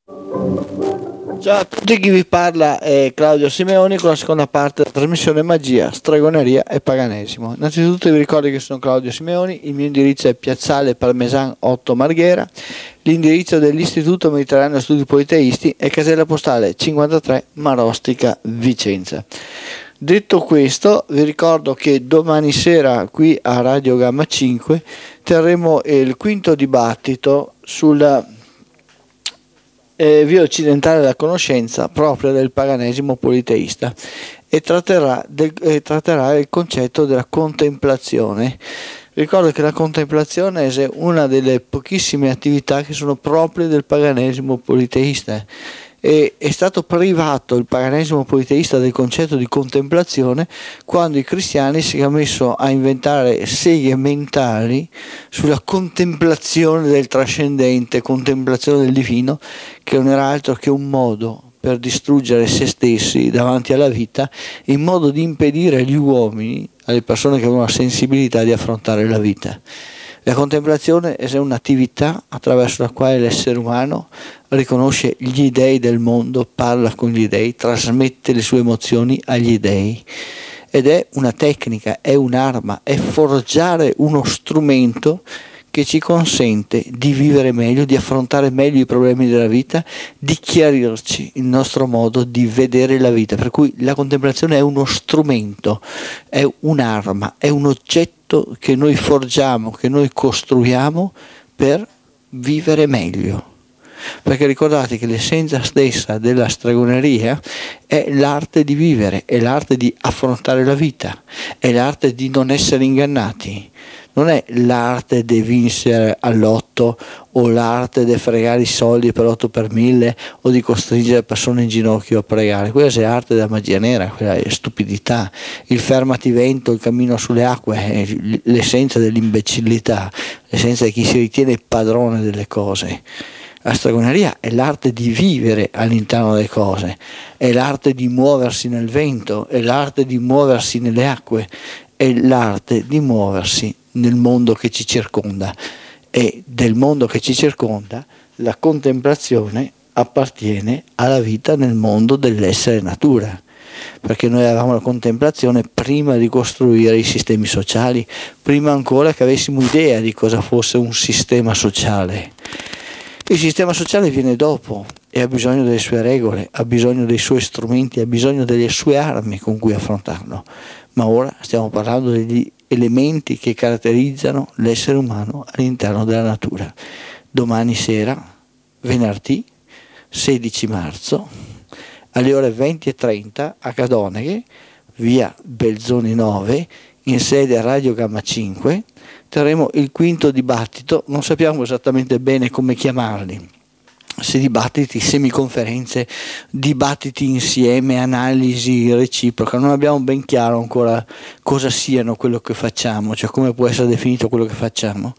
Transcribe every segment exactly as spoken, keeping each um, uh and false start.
Ciao a tutti, chi vi parla è Claudio Simeoni con la seconda parte della trasmissione Magia, Stregoneria e Paganesimo. Innanzitutto vi ricordo che sono Claudio Simeoni, il mio indirizzo è Piazzale Parmesan otto Marghera, l'indirizzo dell'Istituto Mediterraneo Studi Politeisti è casella postale cinquantatré Marostica Vicenza. Detto questo, vi ricordo che domani sera qui a Radio Gamma cinque terremo il quinto dibattito sulla eh, via occidentale della conoscenza propria del paganesimo politeista e tratterà, del, eh, tratterà il concetto della contemplazione. Ricordo che la contemplazione è una delle pochissime attività che sono proprie del paganesimo politeista. E è stato privato il paganesimo politeista del concetto di contemplazione quando i cristiani si sono messo a inventare seghe mentali sulla contemplazione del trascendente, contemplazione del divino, che non era altro che un modo per distruggere se stessi davanti alla vita, in modo di impedire agli uomini, alle persone che avevano la sensibilità, di affrontare la vita. La contemplazione è un'attività attraverso la quale l'essere umano riconosce gli dei del mondo, parla con gli dei, trasmette le sue emozioni agli dei, ed è una tecnica, è un'arma, è forgiare uno strumento che ci consente di vivere meglio, di affrontare meglio i problemi della vita, di chiarirci il nostro modo di vedere la vita. Per cui la contemplazione è uno strumento, è un'arma, è un oggetto che noi forgiamo, che noi costruiamo per vivere meglio. Perché ricordate che l'essenza stessa della stregoneria è l'arte di vivere, è l'arte di affrontare la vita, è l'arte di non essere ingannati. Non è l'arte di vincere all'otto o l'arte di fregare i soldi per otto per mille o di costringere persone in ginocchio a pregare. Quella è arte della magia nera, quella è stupidità. Il fermati vento, il cammino sulle acque è l'essenza dell'imbecillità, l'essenza di chi si ritiene padrone delle cose. La stregoneria è l'arte di vivere all'interno delle cose, è l'arte di muoversi nel vento, è l'arte di muoversi nelle acque, è l'arte di muoversi nel mondo che ci circonda, e del mondo che ci circonda la contemplazione appartiene alla vita nel mondo dell'essere natura, perché noi avevamo la contemplazione prima di costruire i sistemi sociali, prima ancora che avessimo idea di cosa fosse un sistema sociale. Il sistema sociale viene dopo e ha bisogno delle sue regole, ha bisogno dei suoi strumenti, ha bisogno delle sue armi con cui affrontarlo, ma ora stiamo parlando degli elementi che caratterizzano l'essere umano all'interno della natura. Domani sera, venerdì sedici marzo, alle ore venti e trenta a Cadoneghe, via Belzoni nove, in sede Radio Gamma cinque, terremo il quinto dibattito, non sappiamo esattamente bene come chiamarli, se dibattiti, semiconferenze, dibattiti insieme, analisi reciproca, non abbiamo ben chiaro ancora cosa siano quello che facciamo, cioè come può essere definito quello che facciamo.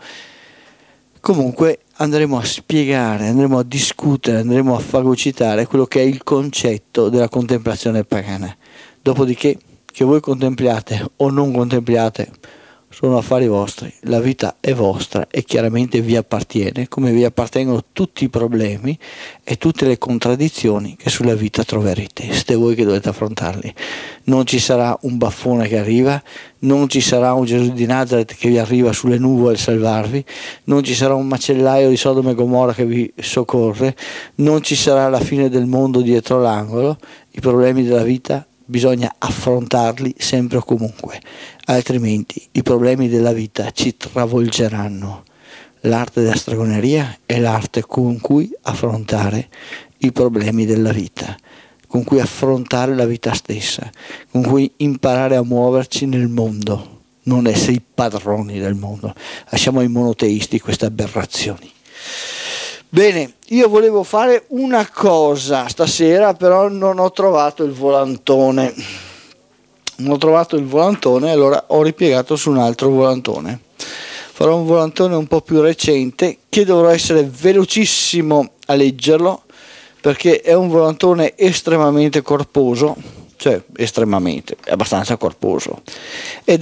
Comunque andremo a spiegare, andremo a discutere, andremo a fagocitare quello che è il concetto della contemplazione pagana. Dopodiché, che voi contempliate o non contempliate, sono affari vostri, la vita è vostra e chiaramente vi appartiene, come vi appartengono tutti i problemi e tutte le contraddizioni che sulla vita troverete. Siete voi che dovete affrontarli. Non ci sarà un baffone che arriva, non ci sarà un Gesù di Nazareth che vi arriva sulle nuvole a salvarvi, non ci sarà un macellaio di Sodoma e Gomorra che vi soccorre, non ci sarà la fine del mondo dietro l'angolo. I problemi della vita bisogna affrontarli sempre o comunque, altrimenti i problemi della vita ci travolgeranno. L'arte della stregoneria è l'arte con cui affrontare i problemi della vita, con cui affrontare la vita stessa, con cui imparare a muoverci nel mondo, non essere i padroni del mondo. Lasciamo ai monoteisti queste aberrazioni. Bene, io volevo fare una cosa stasera, però non ho trovato il volantone. Non ho trovato il volantone, allora ho ripiegato su un altro volantone. Farò un volantone un po' più recente, che dovrò essere velocissimo a leggerlo, perché è un volantone estremamente corposo, cioè estremamente, è abbastanza corposo, ed è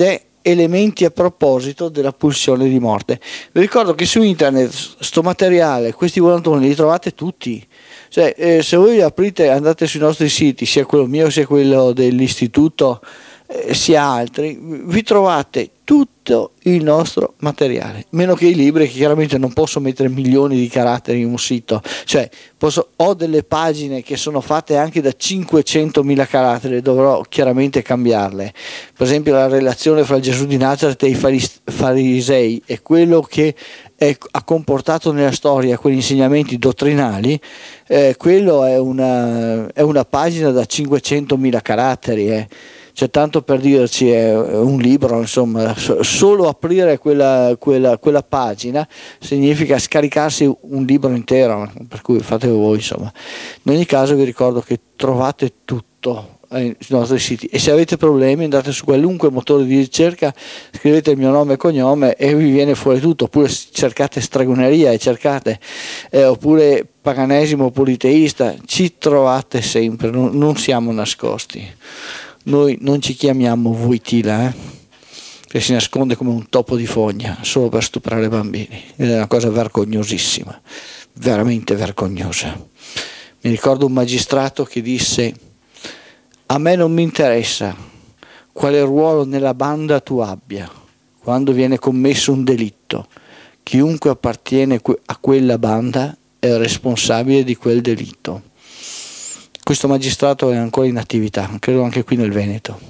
elementi a proposito della pulsione di morte. Vi ricordo che su internet sto materiale, questi volantoni li trovate tutti, cioè eh, se voi aprite, andate sui nostri siti, sia quello mio sia quello dell'istituto, eh, sia altri, vi trovate tutto il nostro materiale, meno che i libri, che chiaramente non posso mettere milioni di caratteri in un sito, cioè posso, ho delle pagine che sono fatte anche da cinquecentomila caratteri, dovrò chiaramente cambiarle. Per esempio la relazione fra Gesù di Nazareth e i faris- farisei e quello che è, ha comportato nella storia quegli insegnamenti dottrinali, eh, quello è una, è una pagina da cinquecentomila caratteri, eh. Cioè, tanto per dirci, è un libro, insomma, solo aprire quella, quella, quella pagina significa scaricarsi un libro intero, per cui fate voi, insomma. In ogni caso vi ricordo che trovate tutto sui nostri siti, e se avete problemi andate su qualunque motore di ricerca, scrivete il mio nome e cognome e vi viene fuori tutto, oppure cercate stregoneria e cercate, eh, oppure paganesimo politeista, ci trovate sempre, non, non siamo nascosti. Noi non ci chiamiamo Wojtyla, eh? che si nasconde come un topo di fogna solo per stuprare bambini, ed è una cosa vergognosissima, veramente vergognosa. Mi ricordo un magistrato che disse: a me non mi interessa quale ruolo nella banda tu abbia quando viene commesso un delitto, chiunque appartiene a quella banda è responsabile di quel delitto. Questo magistrato è ancora in attività, credo anche qui nel Veneto.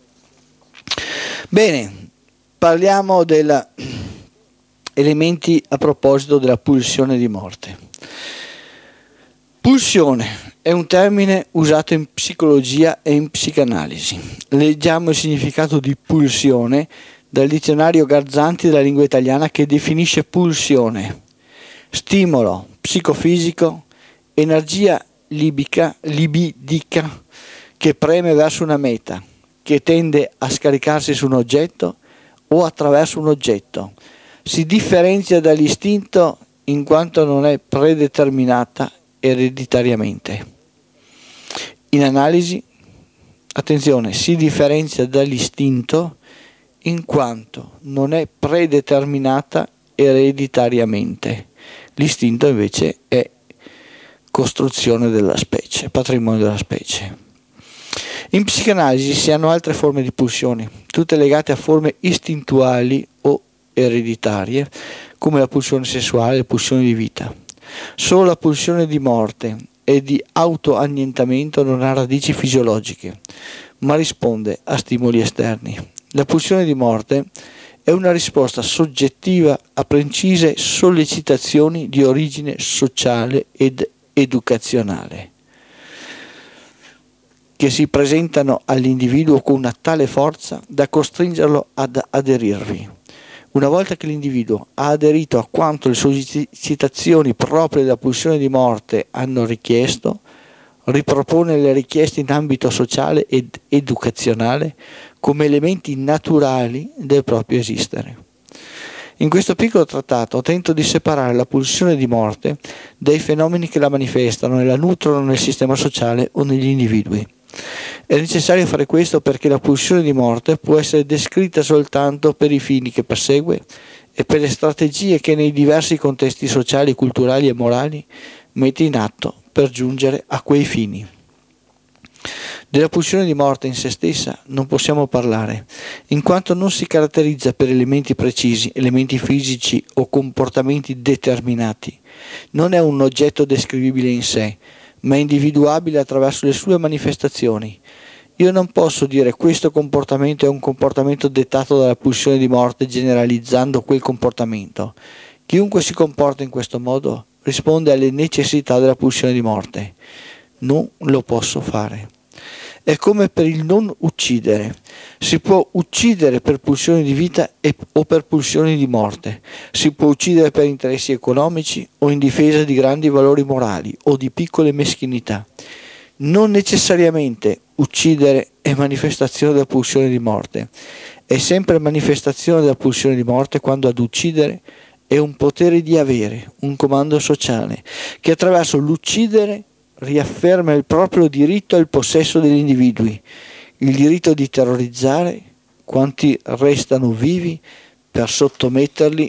Bene, parliamo degli elementi a proposito della pulsione di morte. Pulsione è un termine usato in psicologia e in psicanalisi. Leggiamo il significato di pulsione dal dizionario Garzanti della lingua italiana, che definisce pulsione: stimolo psicofisico, energia libica, libidica che preme verso una meta, che tende a scaricarsi su un oggetto o attraverso un oggetto. Si differenzia dall'istinto in quanto non è predeterminata ereditariamente. In analisi, attenzione, si differenzia dall'istinto in quanto non è predeterminata ereditariamente. L'istinto invece è costruzione della specie, patrimonio della specie. In psicanalisi si hanno altre forme di pulsioni, tutte legate a forme istintuali o ereditarie, come la pulsione sessuale e le pulsioni di vita. Solo la pulsione di morte e di autoannientamento non ha radici fisiologiche, ma risponde a stimoli esterni. La pulsione di morte è una risposta soggettiva a precise sollecitazioni di origine sociale ed educazionale, che si presentano all'individuo con una tale forza da costringerlo ad aderirvi. Una volta che l'individuo ha aderito a quanto le sollecitazioni proprie della pulsione di morte hanno richiesto, ripropone le richieste in ambito sociale ed educazionale come elementi naturali del proprio esistere. In questo piccolo trattato tento di separare la pulsione di morte dai fenomeni che la manifestano e la nutrono nel sistema sociale o negli individui. È necessario fare questo perché la pulsione di morte può essere descritta soltanto per i fini che persegue e per le strategie che nei diversi contesti sociali, culturali e morali mette in atto per giungere a quei fini. Della pulsione di morte in se stessa non possiamo parlare, in quanto non si caratterizza per elementi precisi, elementi fisici o comportamenti determinati. Non è un oggetto descrivibile in sé, ma è individuabile attraverso le sue manifestazioni. Io non posso dire questo comportamento è un comportamento dettato dalla pulsione di morte generalizzando quel comportamento. Chiunque si comporta in questo modo risponde alle necessità della pulsione di morte. Non lo posso fare. È come per il non uccidere. Si può uccidere per pulsioni di vita e, o per pulsioni di morte. Si può uccidere per interessi economici o in difesa di grandi valori morali o di piccole meschinità. Non necessariamente uccidere è manifestazione della pulsione di morte. È sempre manifestazione della pulsione di morte quando ad uccidere è un potere di avere, un comando sociale, che attraverso l'uccidere riafferma il proprio diritto al possesso degli individui, il diritto di terrorizzare quanti restano vivi per sottometterli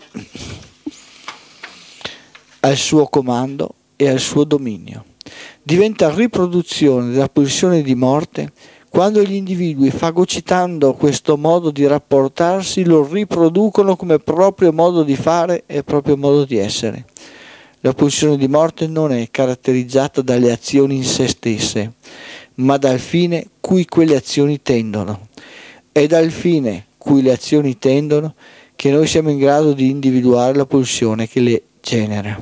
al suo comando e al suo dominio. Diventa riproduzione della pulsione di morte quando gli individui, fagocitando questo modo di rapportarsi, lo riproducono come proprio modo di fare e proprio modo di essere. La pulsione di morte non è caratterizzata dalle azioni in se stesse, ma dal fine cui quelle azioni tendono. È dal fine cui le azioni tendono che noi siamo in grado di individuare la pulsione che le genera.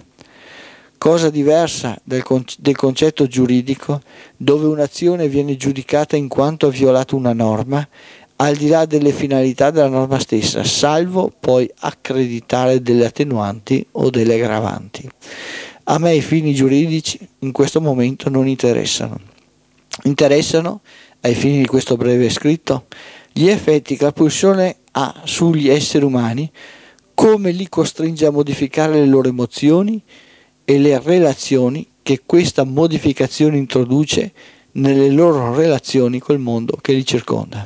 Cosa diversa del, conce- del concetto giuridico, dove un'azione viene giudicata in quanto ha violato una norma, al di là delle finalità della norma stessa, salvo poi accreditare delle attenuanti o delle aggravanti. A me i fini giuridici in questo momento non interessano. Interessano, ai fini di questo breve scritto, gli effetti che la pulsione ha sugli esseri umani, come li costringe a modificare le loro emozioni e le relazioni che questa modificazione introduce nelle loro relazioni col mondo che li circonda.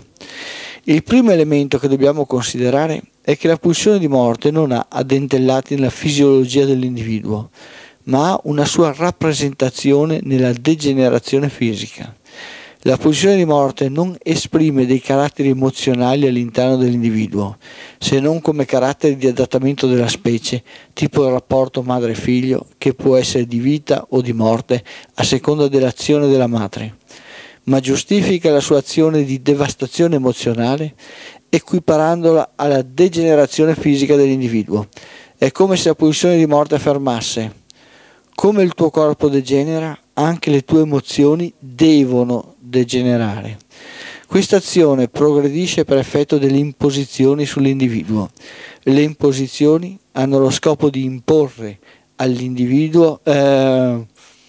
Il primo elemento che dobbiamo considerare è che la pulsione di morte non ha addentellati nella fisiologia dell'individuo, ma ha una sua rappresentazione nella degenerazione fisica. La pulsione di morte non esprime dei caratteri emozionali all'interno dell'individuo, se non come caratteri di adattamento della specie, tipo il rapporto madre-figlio, che può essere di vita o di morte a seconda dell'azione della madre, ma giustifica la sua azione di devastazione emozionale equiparandola alla degenerazione fisica dell'individuo. È come se la pulsione di morte affermasse: come il tuo corpo degenera, anche le tue emozioni devono degenerare. Questa azione progredisce per effetto delle imposizioni sull'individuo. Le imposizioni hanno lo scopo di imporre all'individuo eh,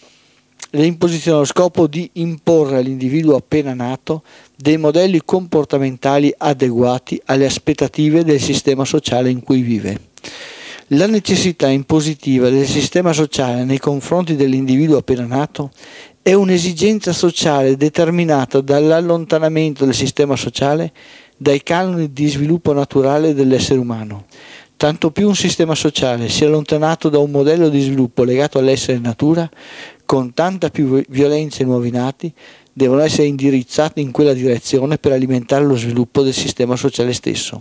le imposizioni hanno lo scopo di imporre all'individuo appena nato dei modelli comportamentali adeguati alle aspettative del sistema sociale in cui vive. La necessità impositiva del sistema sociale nei confronti dell'individuo appena nato è un'esigenza sociale determinata dall'allontanamento del sistema sociale dai canoni di sviluppo naturale dell'essere umano. Tanto più un sistema sociale si è allontanato da un modello di sviluppo legato all'essere natura, con tanta più violenza i nuovi nati devono essere indirizzati in quella direzione per alimentare lo sviluppo del sistema sociale stesso.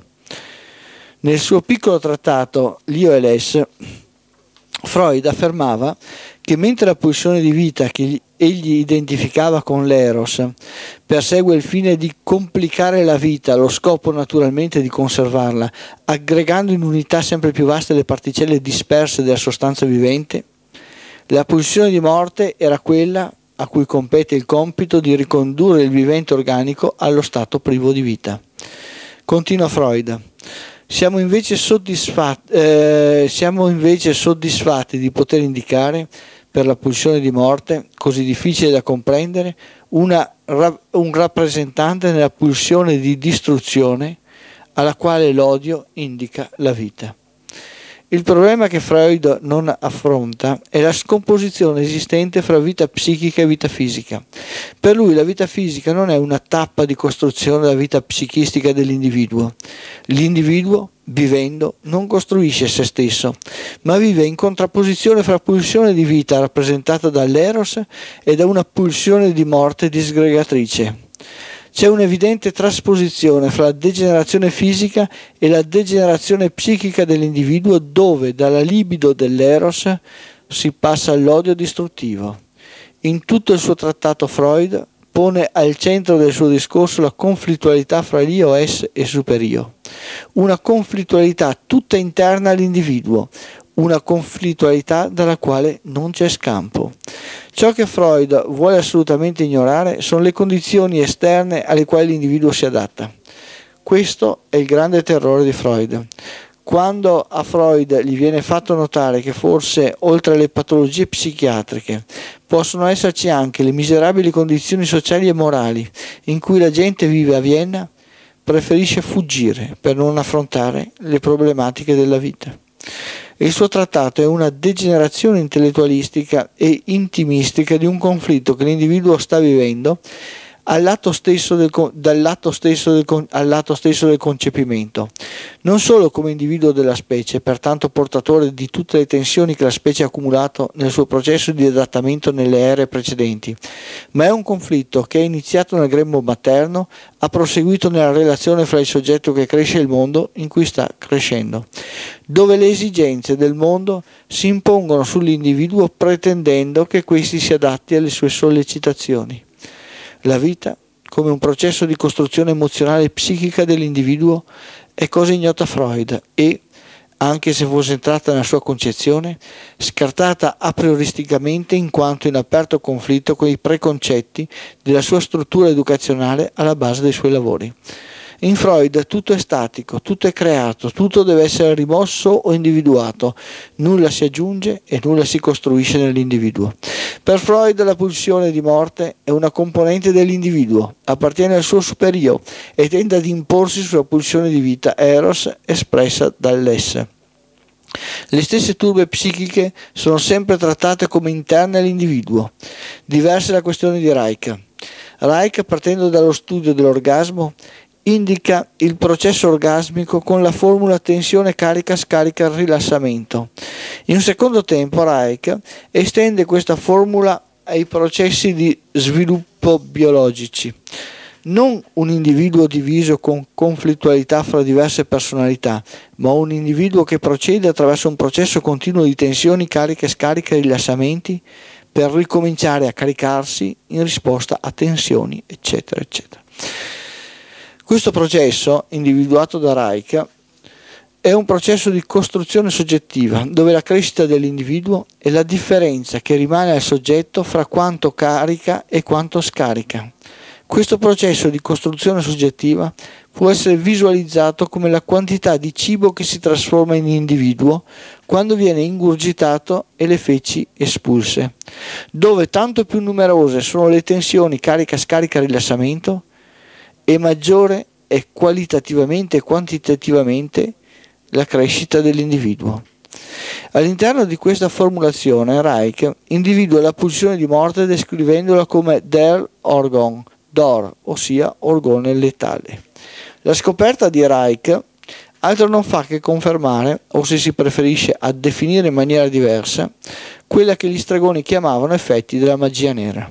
Nel suo piccolo trattato L'Io e l'Es, Freud affermava che mentre la pulsione di vita che egli identificava con l'eros persegue il fine di complicare la vita, lo scopo naturalmente di conservarla, aggregando in unità sempre più vaste le particelle disperse della sostanza vivente, la pulsione di morte era quella a cui compete il compito di ricondurre il vivente organico allo stato privo di vita. Continua Freud. Siamo invece soddisfatti, eh, siamo invece soddisfatti di poter indicare per la pulsione di morte, così difficile da comprendere, una, un rappresentante nella pulsione di distruzione alla quale l'odio indica la vita. Il problema che Freud non affronta è la scomposizione esistente fra vita psichica e vita fisica. Per lui la vita fisica non è una tappa di costruzione della vita psichistica dell'individuo. L'individuo, vivendo, non costruisce se stesso, ma vive in contrapposizione fra pulsione di vita rappresentata dall'eros e da una pulsione di morte disgregatrice. C'è un'evidente trasposizione fra la degenerazione fisica e la degenerazione psichica dell'individuo, dove dalla libido dell'eros si passa all'odio distruttivo. In tutto il suo trattato Freud pone al centro del suo discorso la conflittualità fra l'io, es e superio. Una conflittualità tutta interna all'individuo, una conflittualità dalla quale non c'è scampo. Ciò che Freud vuole assolutamente ignorare sono le condizioni esterne alle quali l'individuo si adatta. Questo è il grande terrore di Freud. Quando a Freud gli viene fatto notare che forse, oltre alle patologie psichiatriche, possono esserci anche le miserabili condizioni sociali e morali in cui la gente vive a Vienna, preferisce fuggire per non affrontare le problematiche della vita. Il suo trattato è una degenerazione intellettualistica e intimistica di un conflitto che l'individuo sta vivendo all'atto stesso del, dal lato stesso del, al lato stesso del concepimento, non solo come individuo della specie, pertanto portatore di tutte le tensioni che la specie ha accumulato nel suo processo di adattamento nelle ere precedenti, ma è un conflitto che è iniziato nel grembo materno, ha proseguito nella relazione fra il soggetto che cresce e il mondo in cui sta crescendo, dove le esigenze del mondo si impongono sull'individuo pretendendo che questi si adatti alle sue sollecitazioni. La vita, come un processo di costruzione emozionale e psichica dell'individuo, è cosa ignota a Freud e, anche se fosse entrata nella sua concezione, scartata a prioristicamente in quanto in aperto conflitto con i preconcetti della sua struttura educazionale alla base dei suoi lavori. In Freud tutto è statico, tutto è creato, tutto deve essere rimosso o individuato, nulla si aggiunge e nulla si costruisce nell'individuo. Per Freud la pulsione di morte è una componente dell'individuo, appartiene al suo superio e tende ad imporsi sulla pulsione di vita eros espressa dall'esse. Le stesse turbe psichiche sono sempre trattate come interne all'individuo. Diversa è la questione di Reich. Reich, partendo dallo studio dell'orgasmo, indica il processo orgasmico con la formula tensione carica scarica rilassamento. In un secondo tempo Reich estende questa formula ai processi di sviluppo biologici. Non un individuo diviso con conflittualità fra diverse personalità, ma un individuo che procede attraverso un processo continuo di tensioni, cariche, scariche e rilassamenti per ricominciare a caricarsi in risposta a tensioni, eccetera, eccetera. Questo processo, individuato da Reich, è un processo di costruzione soggettiva, dove la crescita dell'individuo è la differenza che rimane al soggetto fra quanto carica e quanto scarica. Questo processo di costruzione soggettiva può essere visualizzato come la quantità di cibo che si trasforma in individuo quando viene ingurgitato e le feci espulse, dove tanto più numerose sono le tensioni carica, scarica, rilassamento, e maggiore è qualitativamente e quantitativamente la crescita dell'individuo. All'interno di questa formulazione Reich individua la pulsione di morte descrivendola come der Orgon, Dor, ossia orgone letale. La scoperta di Reich altro non fa che confermare, o se si preferisce a definire in maniera diversa, quella che gli stregoni chiamavano effetti della magia nera.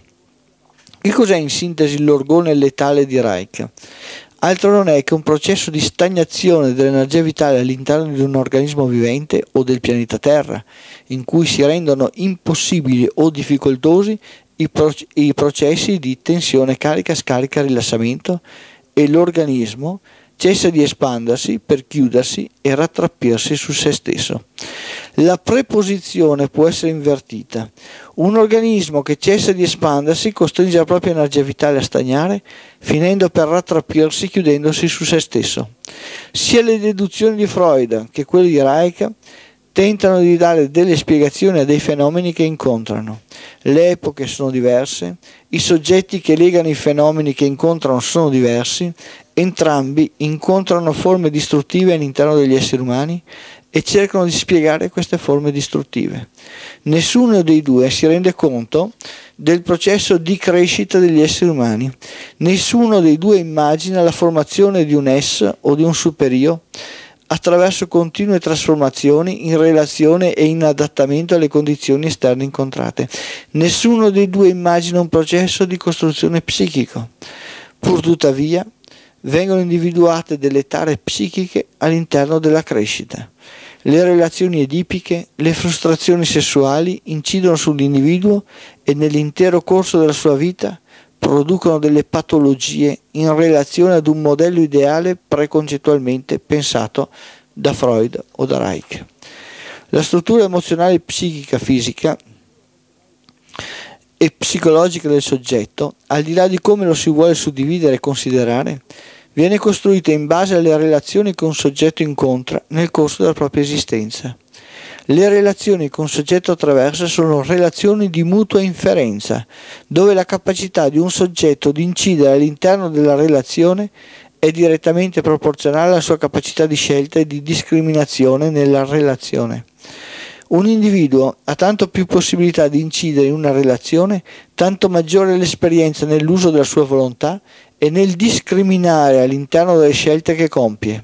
Che cos'è in sintesi l'orgone letale di Reich? Altro non è che un processo di stagnazione dell'energia vitale all'interno di un organismo vivente o del pianeta Terra, in cui si rendono impossibili o difficoltosi i, proc- i processi di tensione, carica, scarica, rilassamento e l'organismo cessa di espandersi per chiudersi e rattrappirsi su se stesso. La preposizione può essere invertita. Un organismo che cessa di espandersi costringe la propria energia vitale a stagnare, finendo per rattrappirsi chiudendosi su se stesso. Sia le deduzioni di Freud che quelle di Reich tentano di dare delle spiegazioni a dei fenomeni che incontrano. Le epoche sono diverse, i soggetti che legano i fenomeni che incontrano sono diversi, entrambi incontrano forme distruttive all'interno degli esseri umani e cercano di spiegare queste forme distruttive. Nessuno dei due si rende conto del processo di crescita degli esseri umani. Nessuno dei due immagina la formazione di un es o di un superio attraverso continue trasformazioni in relazione e in adattamento alle condizioni esterne incontrate. Nessuno dei due immagina un processo di costruzione psichico. Pur tuttavia, vengono individuate delle tare psichiche all'interno della crescita. Le relazioni edipiche, le frustrazioni sessuali incidono sull'individuo e nell'intero corso della sua vita producono delle patologie in relazione ad un modello ideale preconcettualmente pensato da Freud o da Reich. La struttura emozionale, psichica, fisica e psicologica del soggetto, al di là di come lo si vuole suddividere e considerare, viene costruita in base alle relazioni che un soggetto incontra nel corso della propria esistenza. Le relazioni che un soggetto attraversa sono relazioni di mutua inferenza, dove la capacità di un soggetto di incidere all'interno della relazione è direttamente proporzionale alla sua capacità di scelta e di discriminazione nella relazione. Un individuo ha tanto più possibilità di incidere in una relazione, tanto maggiore è l'esperienza nell'uso della sua volontà e nel discriminare all'interno delle scelte che compie.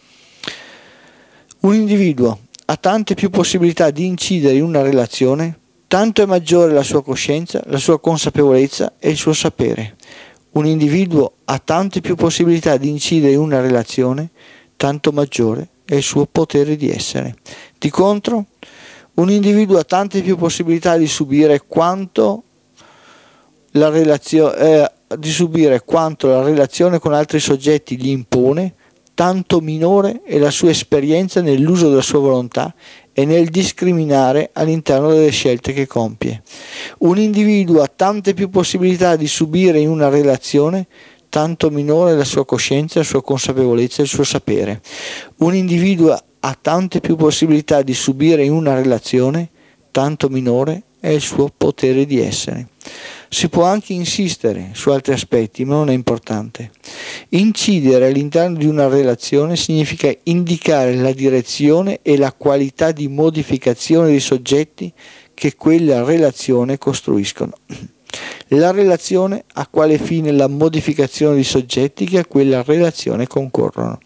Un individuo ha tante più possibilità di incidere in una relazione, tanto è maggiore la sua coscienza, la sua consapevolezza e il suo sapere. Un individuo ha tante più possibilità di incidere in una relazione, tanto maggiore è il suo potere di essere. Di contro, un individuo ha tante più possibilità di subire quanto la relazio- eh, di subire quanto la relazione con altri soggetti gli impone, tanto minore è la sua esperienza nell'uso della sua volontà e nel discriminare all'interno delle scelte che compie. Un individuo ha tante più possibilità di subire in una relazione, tanto minore è la sua coscienza, la sua consapevolezza e il suo sapere. Un individuo ha tante più possibilità di subire in una relazione, tanto minore è il suo potere di essere. Si può anche insistere su altri aspetti, ma non è importante. Incidere all'interno di una relazione significa indicare la direzione e la qualità di modificazione dei soggetti che quella relazione costruiscono. La relazione ha quale fine la modificazione dei soggetti che a quella relazione concorrono.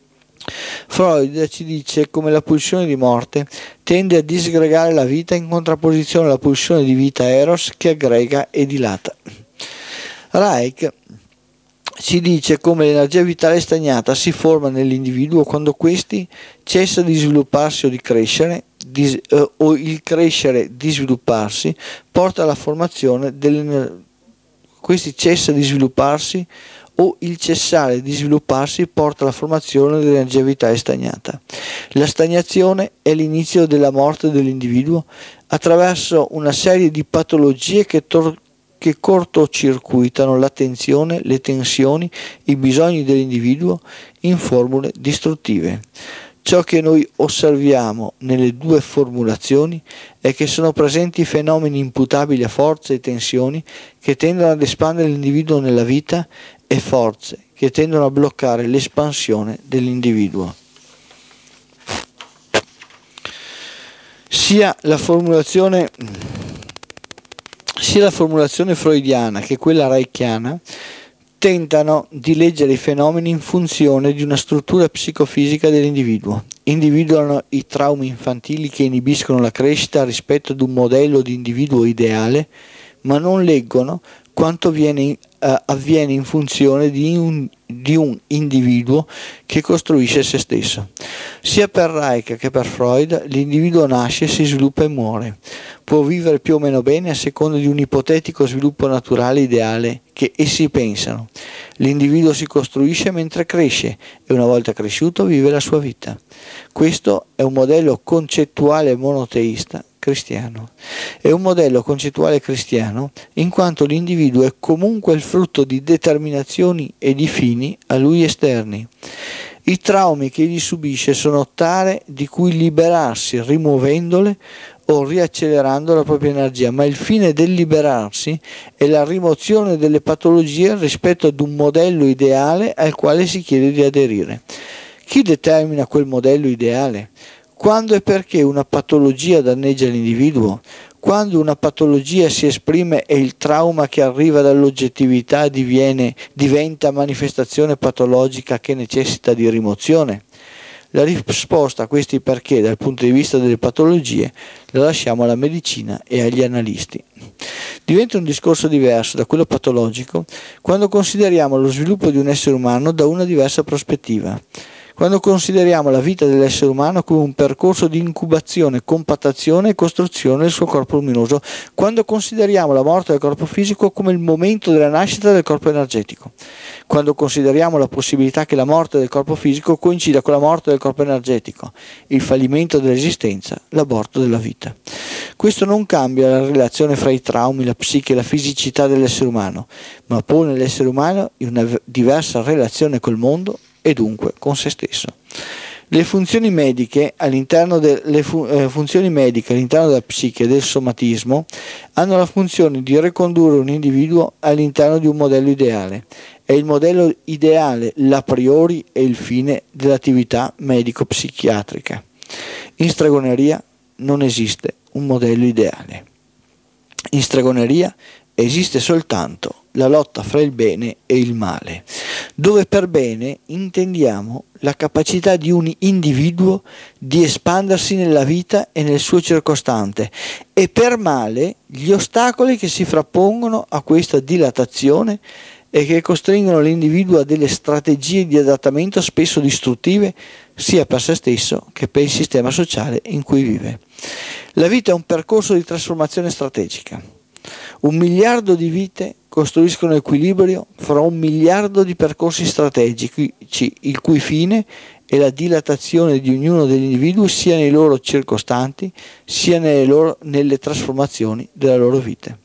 Freud ci dice come la pulsione di morte tende a disgregare la vita in contrapposizione alla pulsione di vita eros che aggrega e dilata. Reich ci dice come l'energia vitale stagnata si forma nell'individuo quando questi cessa di svilupparsi o di crescere, di, eh, o il crescere di svilupparsi porta alla formazione dell'energia. Questi cessa di svilupparsi o il cessare di svilupparsi porta alla formazione dell'energia vitale stagnata. La stagnazione è l'inizio della morte dell'individuo attraverso una serie di patologie che, tor- che cortocircuitano l'attenzione, le tensioni, i bisogni dell'individuo in formule distruttive. Ciò che noi osserviamo nelle due formulazioni è che sono presenti fenomeni imputabili a forze e tensioni che tendono ad espandere l'individuo nella vita e forze che tendono a bloccare l'espansione dell'individuo. Sia la formulazione, sia la formulazione freudiana che quella reichiana tentano di leggere i fenomeni in funzione di una struttura psicofisica dell'individuo. Individuano i traumi infantili che inibiscono la crescita rispetto ad un modello di individuo ideale, ma non leggono quanto viene, eh, avviene in funzione di un, di un individuo che costruisce se stesso. Sia per Reich che per Freud l'individuo nasce, si sviluppa e muore. Può vivere più o meno bene a seconda di un ipotetico sviluppo naturale ideale che essi pensano. L'individuo si costruisce mentre cresce e una volta cresciuto vive la sua vita. Questo è un modello concettuale monoteista cristiano. È un modello concettuale cristiano in quanto l'individuo è comunque il frutto di determinazioni e di fini a lui esterni. I traumi che egli subisce sono tare di cui liberarsi rimuovendole o riaccelerando la propria energia, ma il fine del liberarsi è la rimozione delle patologie rispetto ad un modello ideale al quale si chiede di aderire. Chi determina quel modello ideale? Quando e perché una patologia danneggia l'individuo? Quando una patologia si esprime e il trauma che arriva dall'oggettività diviene, diventa manifestazione patologica che necessita di rimozione? La risposta a questi perché dal punto di vista delle patologie la lasciamo alla medicina e agli analisti. Diventa un discorso diverso da quello patologico quando consideriamo lo sviluppo di un essere umano da una diversa prospettiva. Quando consideriamo la vita dell'essere umano come un percorso di incubazione, compattazione e costruzione del suo corpo luminoso, quando consideriamo la morte del corpo fisico come il momento della nascita del corpo energetico, quando consideriamo la possibilità che la morte del corpo fisico coincida con la morte del corpo energetico, il fallimento dell'esistenza, l'aborto della vita. Questo non cambia la relazione fra i traumi, la psiche e la fisicità dell'essere umano, ma pone l'essere umano in una diversa relazione col mondo e dunque con se stesso. Le funzioni mediche all'interno, de, le fu, eh, funzioni mediche all'interno della psiche e del somatismo hanno la funzione di ricondurre un individuo all'interno di un modello ideale. È il modello ideale l'a priori e il fine dell'attività medico-psichiatrica. In stregoneria non esiste un modello ideale. In stregoneria esiste soltanto la lotta fra il bene e il male, dove per bene intendiamo la capacità di un individuo di espandersi nella vita e nel suo circostante, e per male gli ostacoli che si frappongono a questa dilatazione e che costringono l'individuo a delle strategie di adattamento spesso distruttive sia per se stesso che per il sistema sociale in cui vive. La vita è un percorso di trasformazione strategica. Un miliardo di vite costruiscono equilibrio fra un miliardo di percorsi strategici, il cui fine è la dilatazione di ognuno degli individui sia nei loro circostanti sia nelle, loro, nelle trasformazioni della loro vita.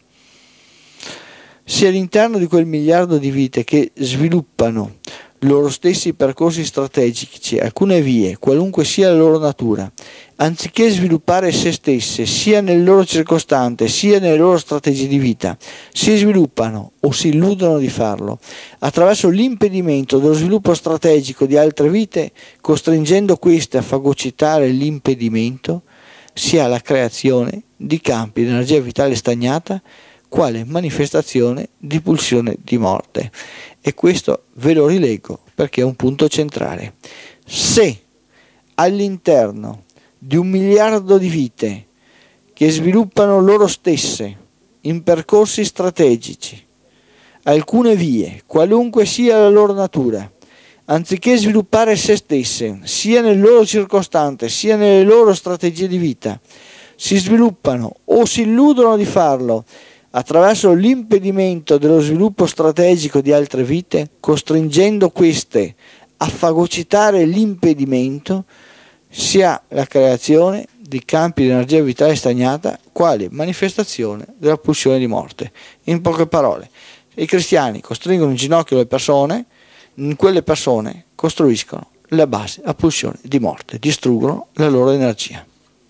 Sia all'interno di quel miliardo di vite che sviluppano loro stessi percorsi strategici, alcune vie, qualunque sia la loro natura, anziché sviluppare se stesse, sia nel loro circostante, sia nelle loro strategie di vita, si sviluppano o si illudono di farlo attraverso l'impedimento dello sviluppo strategico di altre vite, costringendo queste a fagocitare l'impedimento, si ha la creazione di campi di energia vitale stagnata, quale manifestazione di pulsione di morte. E questo ve lo rileggo perché è un punto centrale. Se all'interno di un miliardo di vite che sviluppano loro stesse in percorsi strategici alcune vie, qualunque sia la loro natura, anziché sviluppare se stesse sia nel loro circostante sia nelle loro strategie di vita, si sviluppano o si illudono di farlo attraverso l'impedimento dello sviluppo strategico di altre vite, costringendo queste a fagocitare l'impedimento, si ha la creazione di campi di energia vitale stagnata quale manifestazione della pulsione di morte. In poche parole, i cristiani costringono in ginocchio le persone, in quelle persone costruiscono la base a pulsione di morte, distruggono la loro energia.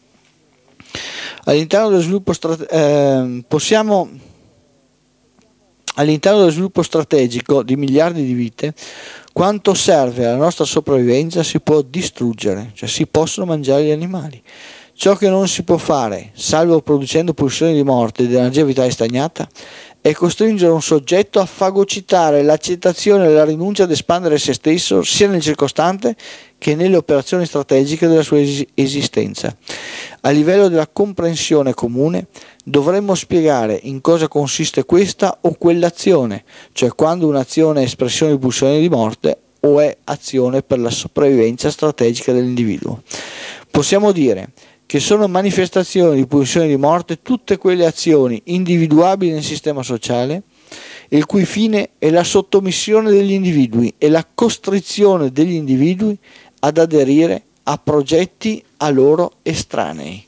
All'interno dello sviluppo strate- eh, possiamo all'interno dello sviluppo strategico di miliardi di vite, quanto serve alla nostra sopravvivenza si può distruggere, cioè si possono mangiare gli animali. Ciò che non si può fare, salvo producendo pulsioni di morte ed energia vitale stagnata, è costringere un soggetto a fagocitare l'accettazione e la rinuncia ad espandere se stesso sia nel circostante che nelle operazioni strategiche della sua es- esistenza. A livello della comprensione comune dovremmo spiegare in cosa consiste questa o quell'azione, cioè quando un'azione è espressione di pulsione di morte o è azione per la sopravvivenza strategica dell'individuo. Possiamo dire che sono manifestazioni di pulsione di morte tutte quelle azioni individuabili nel sistema sociale, il cui fine è la sottomissione degli individui e la costrizione degli individui ad aderire a progetti a loro estranei.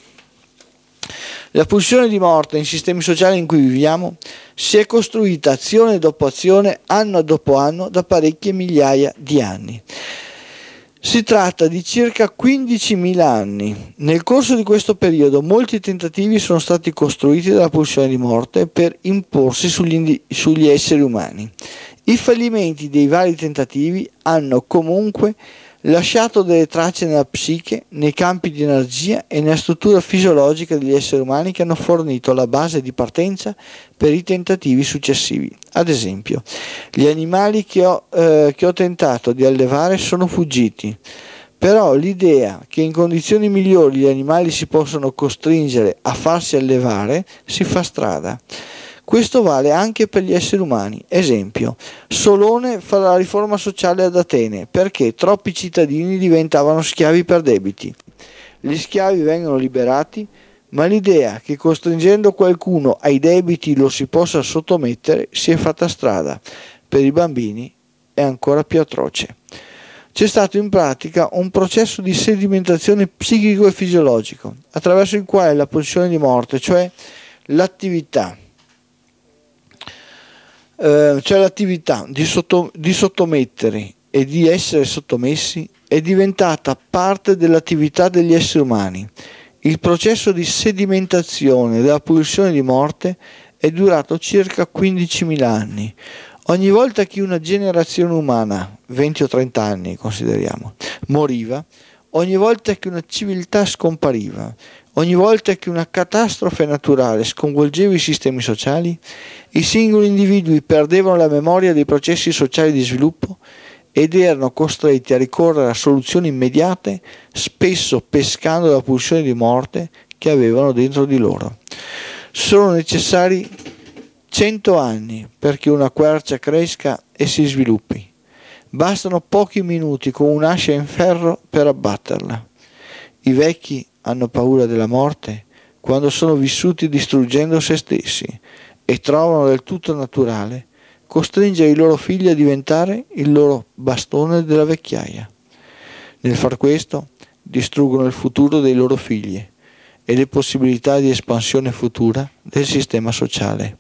La pulsione di morte in sistemi sociali in cui viviamo si è costruita azione dopo azione, anno dopo anno, da parecchie migliaia di anni. Si tratta di circa quindicimila anni. Nel corso di questo periodo molti tentativi sono stati costruiti dalla pulsione di morte per imporsi sugli, indi- sugli esseri umani. I fallimenti dei vari tentativi hanno comunque lasciato delle tracce nella psiche, nei campi di energia e nella struttura fisiologica degli esseri umani che hanno fornito la base di partenza per i tentativi successivi. Ad esempio, gli animali che ho, eh, che ho tentato di allevare sono fuggiti, però l'idea che in condizioni migliori gli animali si possono costringere a farsi allevare si fa strada. Questo vale anche per gli esseri umani. Esempio, Solone fa la riforma sociale ad Atene perché troppi cittadini diventavano schiavi per debiti. Gli schiavi vengono liberati, ma l'idea che costringendo qualcuno ai debiti lo si possa sottomettere si è fatta strada. Per i bambini è ancora più atroce. C'è stato in pratica un processo di sedimentazione psichico e fisiologico, attraverso il quale la pulsione di morte, cioè l'attività Eh, cioè l'attività di, sotto, di sottomettere e di essere sottomessi è diventata parte dell'attività degli esseri umani. Il processo di sedimentazione della pulsione di morte è durato circa quindicimila anni. Ogni volta che una generazione umana, venti o trenta anni consideriamo, moriva, ogni volta che una civiltà scompariva, Ogni volta che una catastrofe naturale sconvolgeva i sistemi sociali, i singoli individui perdevano la memoria dei processi sociali di sviluppo ed erano costretti a ricorrere a soluzioni immediate, spesso pescando la pulsione di morte che avevano dentro di loro. Sono necessari cento anni perché una quercia cresca e si sviluppi. Bastano pochi minuti con un'ascia in ferro per abbatterla. I vecchi hanno paura della morte quando sono vissuti distruggendo se stessi e trovano del tutto naturale costringere i loro figli a diventare il loro bastone della vecchiaia. Nel far questo distruggono il futuro dei loro figli e le possibilità di espansione futura del sistema sociale.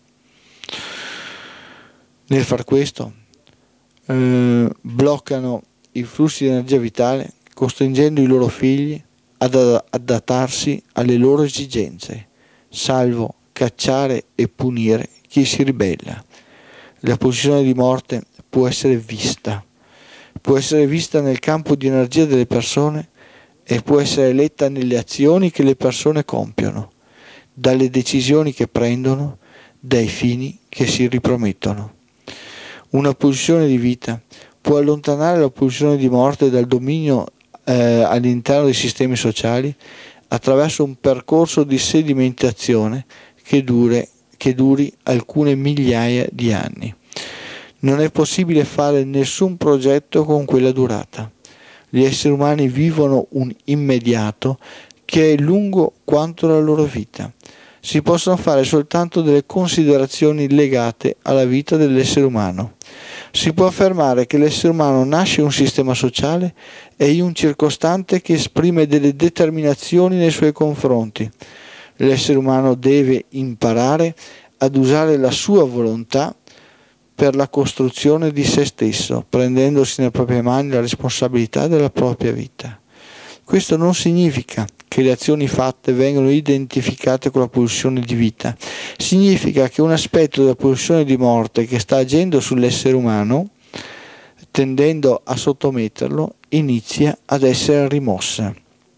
Nel far questo eh, bloccano i flussi di energia vitale, costringendo i loro figli ad adattarsi alle loro esigenze, salvo cacciare e punire chi si ribella. La pulsione di morte può essere vista, può essere vista nel campo di energia delle persone e può essere letta nelle azioni che le persone compiono, dalle decisioni che prendono, dai fini che si ripromettono. Una pulsione di vita può allontanare la pulsione di morte dal dominio eh, all'interno dei sistemi sociali attraverso un percorso di sedimentazione che, dure, che duri alcune migliaia di anni. Non è possibile fare nessun progetto con quella durata. Gli esseri umani vivono un immediato che è lungo quanto la loro vita. Si possono fare soltanto delle considerazioni legate alla vita dell'essere umano. Si può affermare che l'essere umano nasce in un sistema sociale e in un circostante che esprime delle determinazioni nei suoi confronti. L'essere umano deve imparare ad usare la sua volontà per la costruzione di se stesso, prendendosi nelle proprie mani la responsabilità della propria vita. Questo non significa che le azioni fatte vengono identificate con la pulsione di vita. Significa che un aspetto della pulsione di morte che sta agendo sull'essere umano, tendendo a sottometterlo, inizia ad essere rimossa.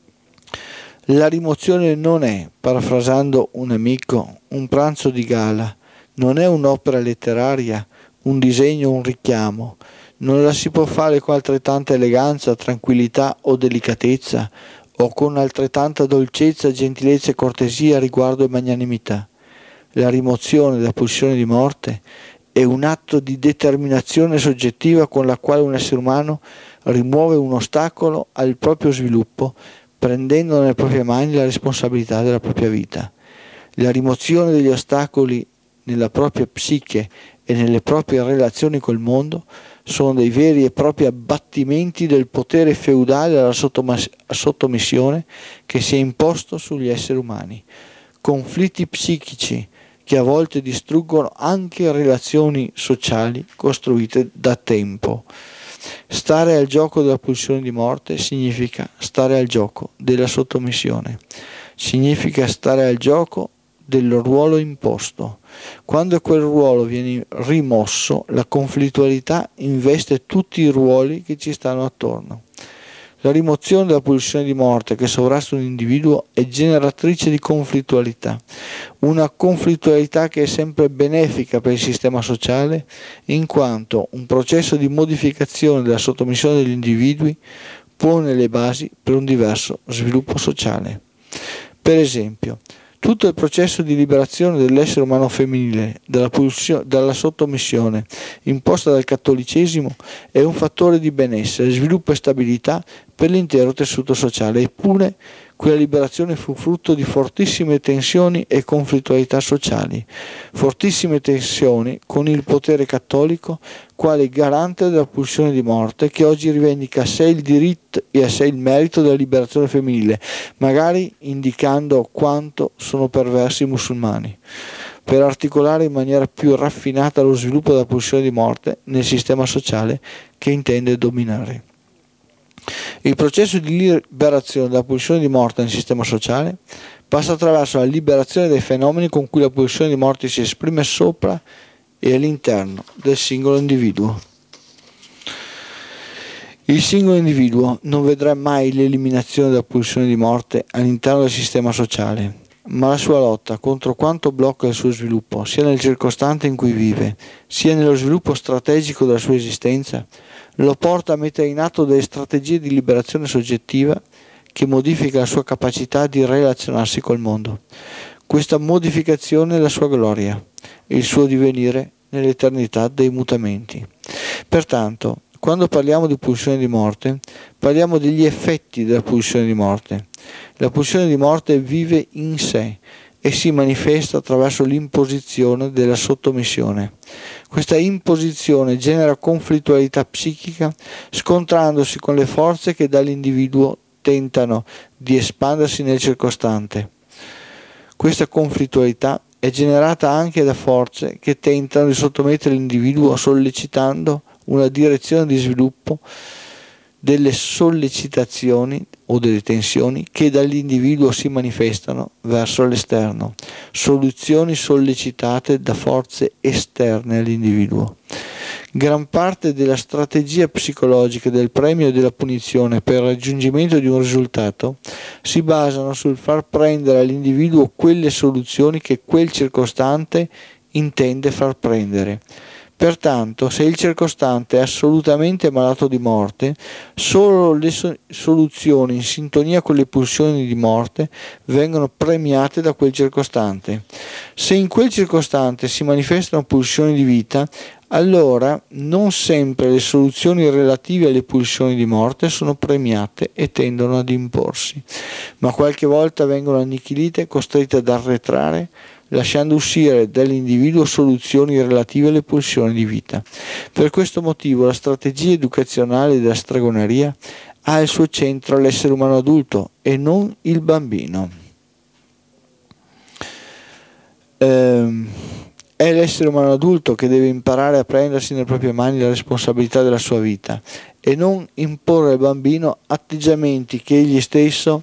La rimozione non è, parafrasando un amico, un pranzo di gala, non è un'opera letteraria, un disegno, un richiamo. Non la si può fare con altrettanta eleganza, tranquillità o delicatezza, o con altrettanta dolcezza, gentilezza e cortesia riguardo e magnanimità. La rimozione della pulsione di morte è un atto di determinazione soggettiva con la quale un essere umano rimuove un ostacolo al proprio sviluppo, prendendo nelle proprie mani la responsabilità della propria vita. La rimozione degli ostacoli nella propria psiche e nelle proprie relazioni col mondo sono dei veri e propri abbattimenti del potere feudale alla sottomissione che si è imposto sugli esseri umani. Conflitti psichici che a volte distruggono anche relazioni sociali costruite da tempo. Stare al gioco della pulsione di morte significa stare al gioco della sottomissione, significa stare al gioco del ruolo imposto. Quando quel ruolo viene rimosso, la conflittualità investe tutti i ruoli che ci stanno attorno. La rimozione della pulsione di morte che sovrasta un individuo è generatrice di conflittualità, una conflittualità che è sempre benefica per il sistema sociale, in quanto un processo di modificazione della sottomissione degli individui pone le basi per un diverso sviluppo sociale. Per esempio, tutto il processo di liberazione dell'essere umano femminile dalla, pulsio- dalla sottomissione imposta dal cattolicesimo è un fattore di benessere, sviluppo e stabilità per l'intero tessuto sociale. Eppure quella liberazione fu frutto di fortissime tensioni e conflittualità sociali, fortissime tensioni con il potere cattolico quale garante della pulsione di morte, che oggi rivendica a sé il diritto e a sé il merito della liberazione femminile, magari indicando quanto sono perversi i musulmani, per articolare in maniera più raffinata lo sviluppo della pulsione di morte nel sistema sociale che intende dominare. Il processo di liberazione della pulsione di morte nel sistema sociale passa attraverso la liberazione dei fenomeni con cui la pulsione di morte si esprime sopra e all'interno del singolo individuo. Il singolo individuo non vedrà mai l'eliminazione della pulsione di morte all'interno del sistema sociale, ma la sua lotta contro quanto blocca il suo sviluppo, sia nel circostante in cui vive, sia nello sviluppo strategico della sua esistenza, lo porta a mettere in atto delle strategie di liberazione soggettiva che modifica la sua capacità di relazionarsi col mondo. Questa modificazione è la sua gloria, il suo divenire nell'eternità dei mutamenti. Pertanto, quando parliamo di pulsione di morte, parliamo degli effetti della pulsione di morte. La pulsione di morte vive in sé e si manifesta attraverso l'imposizione della sottomissione. Questa imposizione genera conflittualità psichica, scontrandosi con le forze che dall'individuo tentano di espandersi nel circostante. Questa conflittualità è generata anche da forze che tentano di sottomettere l'individuo sollecitando una direzione di sviluppo delle sollecitazioni o delle tensioni che dall'individuo si manifestano verso l'esterno, soluzioni sollecitate da forze esterne all'individuo. Gran parte della strategia psicologica del premio e della punizione per il raggiungimento di un risultato si basano sul far prendere all'individuo quelle soluzioni che quel circostante intende far prendere. Pertanto, se il circostante è assolutamente malato di morte, solo le so- soluzioni in sintonia con le pulsioni di morte vengono premiate da quel circostante. Se in quel circostante si manifestano pulsioni di vita, allora non sempre le soluzioni relative alle pulsioni di morte sono premiate e tendono ad imporsi, ma qualche volta vengono annichilite e costrette ad arretrare, lasciando uscire dall'individuo soluzioni relative alle pulsioni di vita. Per questo motivo la strategia educazionale della stregoneria ha al suo centro l'essere umano adulto e non il bambino. Ehm, è l'essere umano adulto che deve imparare a prendersi nelle proprie mani la responsabilità della sua vita e non imporre al bambino atteggiamenti che egli stesso,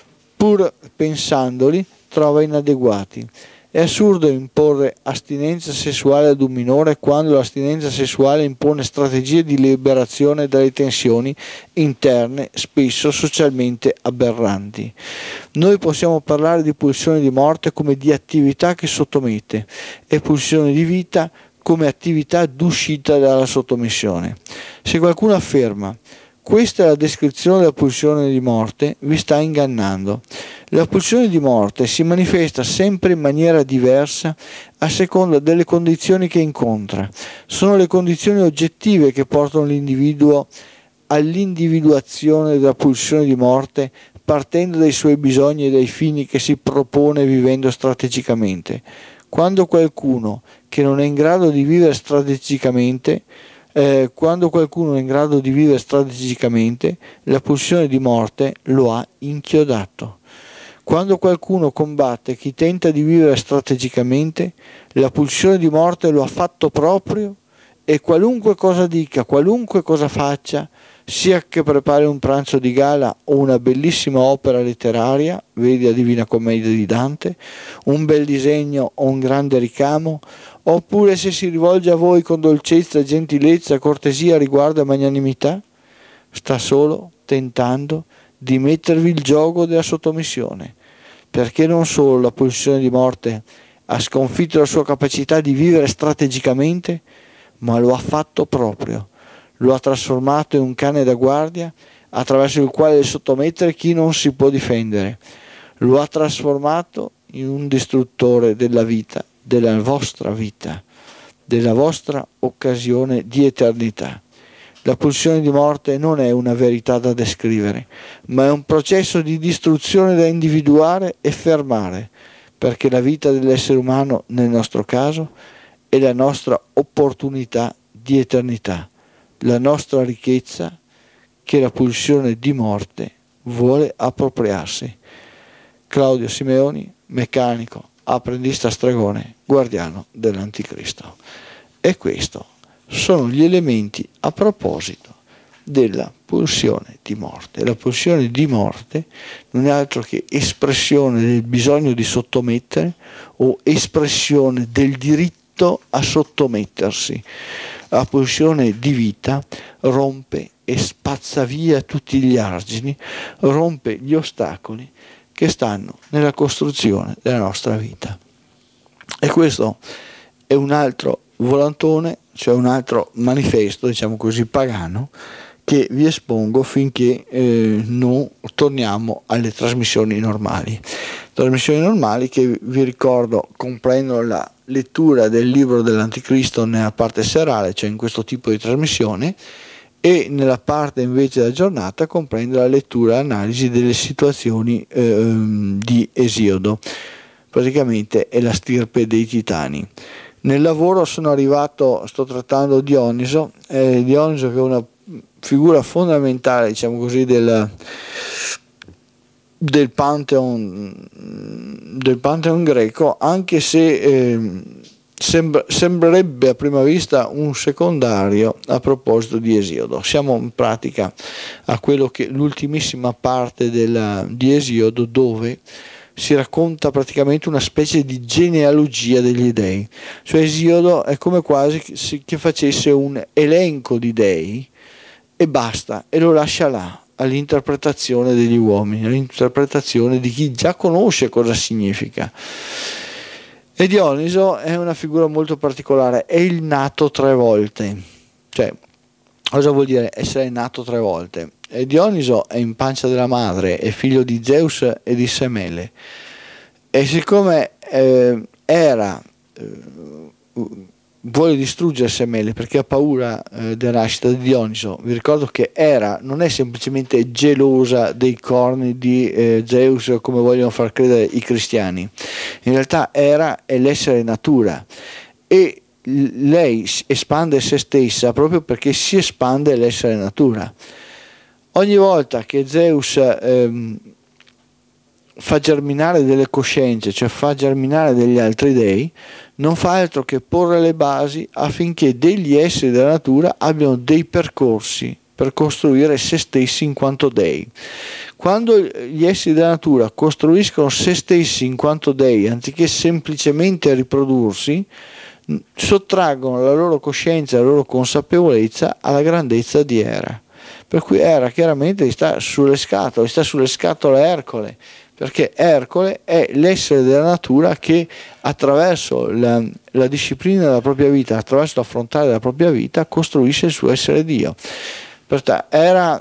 pur pensandoli, trova inadeguati. È assurdo imporre astinenza sessuale ad un minore quando l'astinenza sessuale impone strategie di liberazione dalle tensioni interne, spesso socialmente aberranti. Noi possiamo parlare di pulsione di morte come di attività che sottomette e pulsione di vita come attività d'uscita dalla sottomissione. Se qualcuno afferma questa è la descrizione della pulsione di morte, vi sta ingannando. La pulsione di morte si manifesta sempre in maniera diversa a seconda delle condizioni che incontra. Sono le condizioni oggettive che portano l'individuo all'individuazione della pulsione di morte partendo dai suoi bisogni e dai fini che si propone vivendo strategicamente. Quando qualcuno che non è in grado di vivere strategicamente Eh, quando qualcuno è in grado di vivere strategicamente, la pulsione di morte lo ha inchiodato. Quando qualcuno combatte chi tenta di vivere strategicamente, la pulsione di morte lo ha fatto proprio e qualunque cosa dica, qualunque cosa faccia, sia che prepari un pranzo di gala o una bellissima opera letteraria, vedi la Divina Commedia di Dante, un bel disegno o un grande ricamo, oppure se si rivolge a voi con dolcezza, gentilezza, cortesia, riguardo e magnanimità, sta solo tentando di mettervi il gioco della sottomissione, perché non solo la pulsione di morte ha sconfitto la sua capacità di vivere strategicamente, ma lo ha fatto proprio, lo ha trasformato in un cane da guardia attraverso il quale sottomettere chi non si può difendere, lo ha trasformato in un distruttore della vita, della vostra vita, della vostra occasione di eternità. La pulsione di morte non è una verità da descrivere, ma è un processo di distruzione da individuare e fermare, perché la vita dell'essere umano, nel nostro caso, è la nostra opportunità di eternità, la nostra ricchezza che la pulsione di morte vuole appropriarsi. Claudio Simeoni, meccanico, apprendista stregone, guardiano dell'Anticristo. E questi sono gli elementi a proposito della pulsione di morte. La pulsione di morte non è altro che espressione del bisogno di sottomettere o espressione del diritto a sottomettersi. La pulsione di vita rompe e spazza via tutti gli argini, rompe gli ostacoli che stanno nella costruzione della nostra vita. E questo è un altro volantone, cioè un altro manifesto, diciamo così, pagano, che vi espongo finché eh, non torniamo alle trasmissioni normali. Trasmissioni normali che, vi ricordo, comprendono la lettura del libro dell'Anticristo nella parte serale, cioè in questo tipo di trasmissione, e nella parte invece della giornata comprende la lettura e analisi delle situazioni eh, di Esiodo. Praticamente è la stirpe dei titani. Nel lavoro sono arrivato, sto trattando Dioniso, eh, Dioniso che è una figura fondamentale, diciamo così, del, del Pantheon del Pantheon greco, anche se eh, sembra, sembrerebbe a prima vista un secondario a proposito di Esiodo. Siamo in pratica a quello che l'ultimissima parte della, di Esiodo, dove si racconta praticamente una specie di genealogia degli dei, cioè Esiodo è come quasi che facesse un elenco di dei e basta, e lo lascia là all'interpretazione degli uomini, all'interpretazione di chi già conosce cosa significa. E Dioniso è una figura molto particolare, è il nato tre volte. Cioè, cosa vuol dire essere nato tre volte? E Dioniso è in pancia della madre, è figlio di Zeus e di Semele, e siccome eh, era eh, vuole distruggere Semele perché ha paura eh, della nascita di Dioniso. Vi ricordo che Era non è semplicemente gelosa dei corni di eh, Zeus come vogliono far credere i cristiani, in realtà Era è l'essere natura, e lei espande se stessa proprio perché si espande l'essere natura. Ogni volta che Zeus ehm, fa germinare delle coscienze, cioè fa germinare degli altri dei, non fa altro che porre le basi affinché degli esseri della natura abbiano dei percorsi per costruire se stessi in quanto dei. Quando gli esseri della natura costruiscono se stessi in quanto dei, anziché semplicemente riprodursi, sottraggono la loro coscienza e la loro consapevolezza alla grandezza di Era. Per cui Era chiaramente sta sulle scatole, sta sulle scatole Ercole, perché Ercole è l'essere della natura che attraverso la, la disciplina della propria vita, attraverso l'affrontare della propria vita, costruisce il suo essere Dio. Perché Era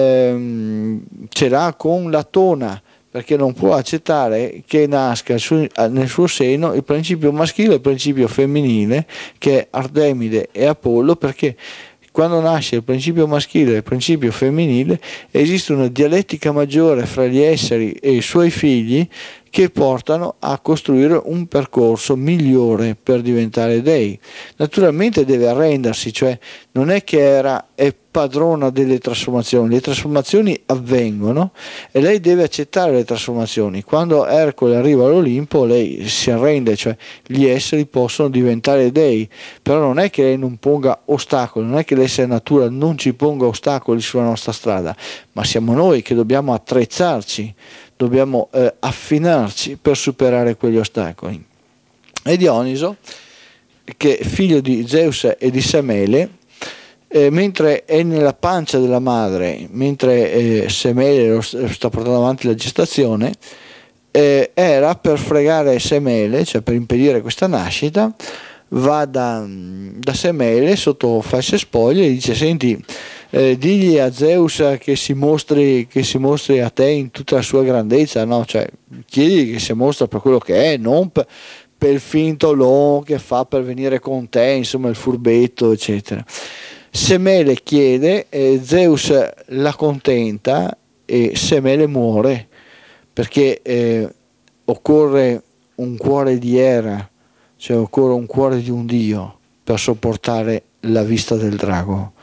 ehm, ce l'ha con Latona, perché non può accettare che nasca nel suo seno il principio maschile e il principio femminile, che è Artemide e Apollo, perché quando nasce il principio maschile e il principio femminile esiste una dialettica maggiore fra gli esseri e i suoi figli che portano a costruire un percorso migliore per diventare dei. Naturalmente deve arrendersi, cioè non è che Era è padrona delle trasformazioni, le trasformazioni avvengono e lei deve accettare le trasformazioni. Quando Ercole arriva all'Olimpo lei si arrende, cioè gli esseri possono diventare dei, però non è che lei non ponga ostacoli, non è che l'essere natura non ci ponga ostacoli sulla nostra strada, ma siamo noi che dobbiamo attrezzarci, dobbiamo eh, affinarci per superare quegli ostacoli. E Dioniso, che è figlio di Zeus e di Semele, eh, mentre è nella pancia della madre, mentre eh, Semele lo sta portando avanti la gestazione, eh, Era, per fregare Semele, cioè per impedire questa nascita, va da, da Semele sotto false spoglie e dice: senti, Eh, digli a Zeus che si mostri che si mostri a te in tutta la sua grandezza, no? Cioè, chiedi che si mostra per quello che è, non per, per il finto lo che fa per venire con te, insomma il furbetto, eccetera. Semele chiede, eh, Zeus la contenta e Semele muore perché eh, occorre un cuore di Era, cioè occorre un cuore di un dio per sopportare la vista del drago.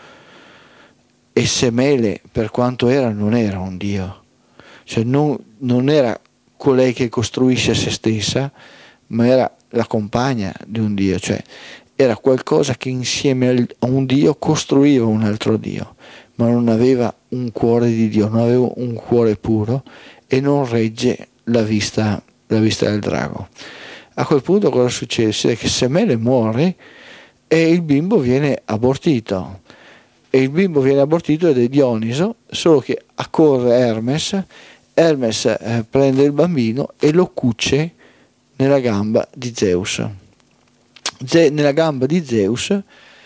E Semele, per quanto era, non era un dio, cioè non, non era colei che costruisce se stessa, ma era la compagna di un dio, cioè era qualcosa che insieme a un dio costruiva un altro dio, ma non aveva un cuore di Dio, non aveva un cuore puro e non regge la vista, la vista del drago. A quel punto cosa succede? Succede che Semele muore e il bimbo viene abortito. e il bimbo viene abortito ed è Dioniso, solo che accorre Hermes, Hermes eh, prende il bambino e lo cuce nella gamba di Zeus. Ze- nella gamba di Zeus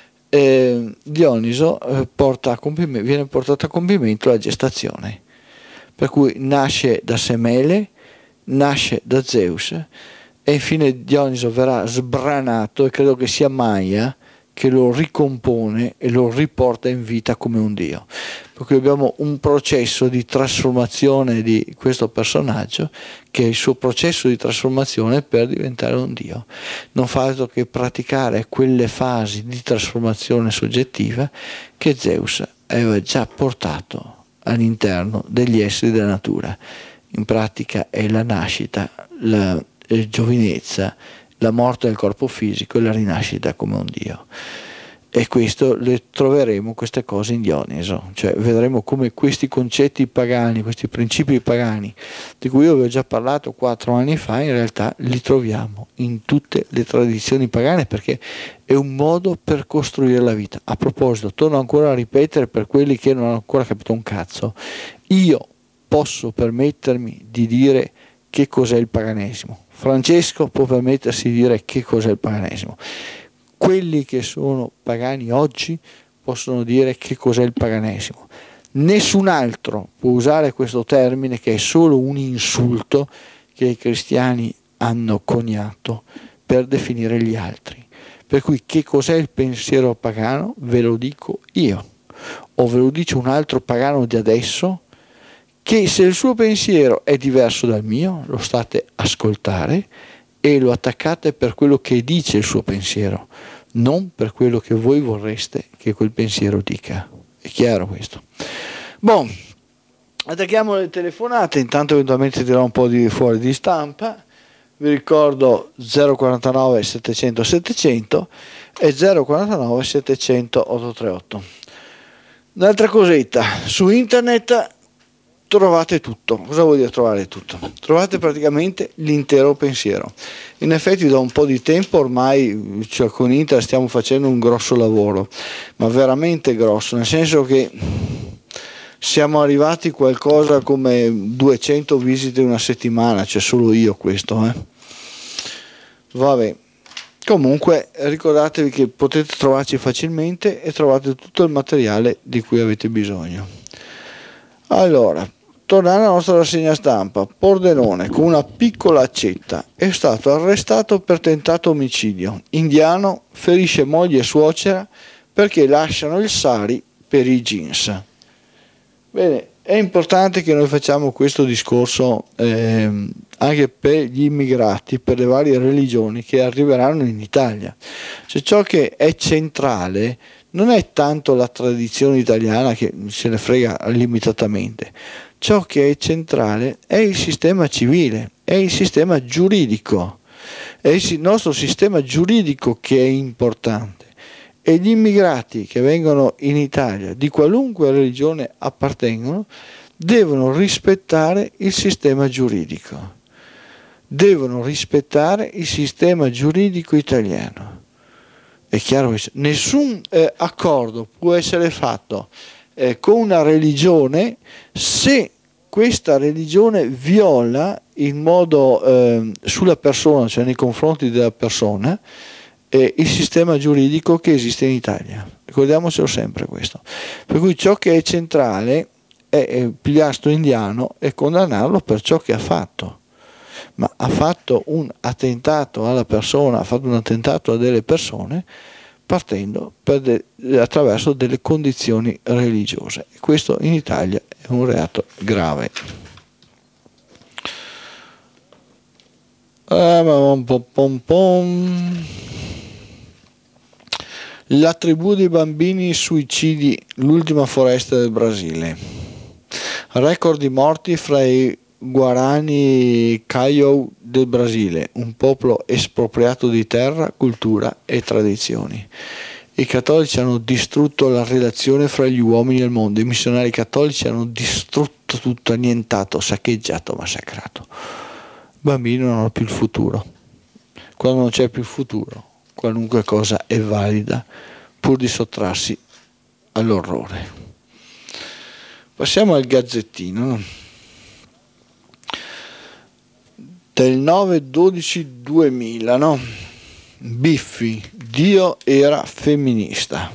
eh, Dioniso eh, porta a compimento, viene portata a compimento la gestazione, per cui nasce da Semele, nasce da Zeus e infine Dioniso verrà sbranato, e credo che sia Maia che lo ricompone e lo riporta in vita come un dio. Per cui abbiamo un processo di trasformazione di questo personaggio, che è il suo processo di trasformazione per diventare un dio. Non fa altro che praticare quelle fasi di trasformazione soggettiva che Zeus aveva già portato all'interno degli esseri della natura. In pratica è la nascita, la giovinezza, la morte del corpo fisico e la rinascita come un dio. E questo le troveremo, queste cose in Dioniso, cioè vedremo come questi concetti pagani, questi principi pagani di cui io vi ho già parlato quattro anni fa, in realtà li troviamo in tutte le tradizioni pagane, perché è un modo per costruire la vita. A proposito, torno ancora a ripetere per quelli che non hanno ancora capito un cazzo, io posso permettermi di dire che cos'è il paganesimo. Francesco può permettersi di dire che cos'è il paganesimo. Quelli che sono pagani oggi possono dire che cos'è il paganesimo. Nessun altro può usare questo termine, che è solo un insulto che i cristiani hanno coniato per definire gli altri. Per cui che cos'è il pensiero pagano ve lo dico io, o ve lo dice un altro pagano di adesso, che se il suo pensiero è diverso dal mio, lo state a ascoltare e lo attaccate per quello che dice il suo pensiero, non per quello che voi vorreste che quel pensiero dica. È chiaro questo? Bon, attacchiamo le telefonate, intanto eventualmente dirò un po' di fuori di stampa. Vi ricordo zero quarantanove settecento settecento e zero quarantanove settecento ottocentotrentotto. Un'altra cosetta, su internet trovate tutto. Cosa vuol dire trovare tutto? Trovate praticamente l'intero pensiero. In effetti da un po' di tempo ormai, cioè, con Internet stiamo facendo un grosso lavoro, ma veramente grosso, nel senso che siamo arrivati a qualcosa come duecento visite in una settimana, cioè solo io questo, eh. Vabbè. Comunque ricordatevi che potete trovarci facilmente e trovate tutto il materiale di cui avete bisogno. Allora, tornando alla nostra rassegna stampa, Pordenone con una piccola accetta è stato arrestato per tentato omicidio. Indiano ferisce moglie e suocera perché lasciano il sari per i jeans. Bene, è importante che noi facciamo questo discorso eh, anche per gli immigrati, per le varie religioni che arriveranno in Italia. Cioè, ciò che è centrale non è tanto la tradizione italiana, che se ne frega limitatamente. Ciò che è centrale è il sistema civile, è il sistema giuridico, è il nostro sistema giuridico che è importante. E gli immigrati che vengono in Italia, di qualunque religione appartengono, devono rispettare il sistema giuridico, devono rispettare il sistema giuridico italiano. È chiaro che nessun eh, accordo può essere fatto eh, con una religione se questa religione viola in modo eh, sulla persona, cioè nei confronti della persona, eh, il sistema giuridico che esiste in Italia. Ricordiamocelo sempre questo. Per cui ciò che è centrale è, è pigliare sto indiano e condannarlo per ciò che ha fatto. Ma ha fatto un attentato alla persona, ha fatto un attentato a delle persone partendo per de- attraverso delle condizioni religiose. E questo in Italia è un reato grave. La tribù dei bambini suicidi, l'ultima foresta del Brasile. Record di morti fra i Guarani Kaiowá del Brasile, un popolo espropriato di terra, cultura e tradizioni. I cattolici hanno distrutto la relazione fra gli uomini e il mondo, i missionari cattolici hanno distrutto tutto, annientato, saccheggiato, massacrato. I bambini non hanno più il futuro. Quando non c'è più il futuro, qualunque cosa è valida, pur di sottrarsi all'orrore. Passiamo al Gazzettino, no? Del nove dodici duemila, no? Biffi, Dio era femminista.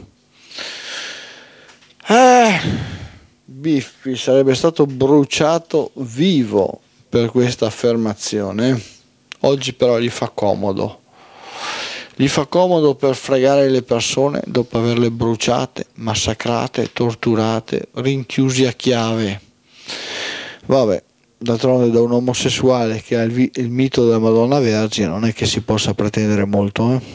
Eh, Biffi sarebbe stato bruciato vivo per questa affermazione. Oggi però gli fa comodo. Gli fa comodo per fregare le persone dopo averle bruciate, massacrate, torturate, rinchiusi a chiave. Vabbè, d'altronde da un omosessuale che ha il, vi- il mito della Madonna Vergine non è che si possa pretendere molto. Eh?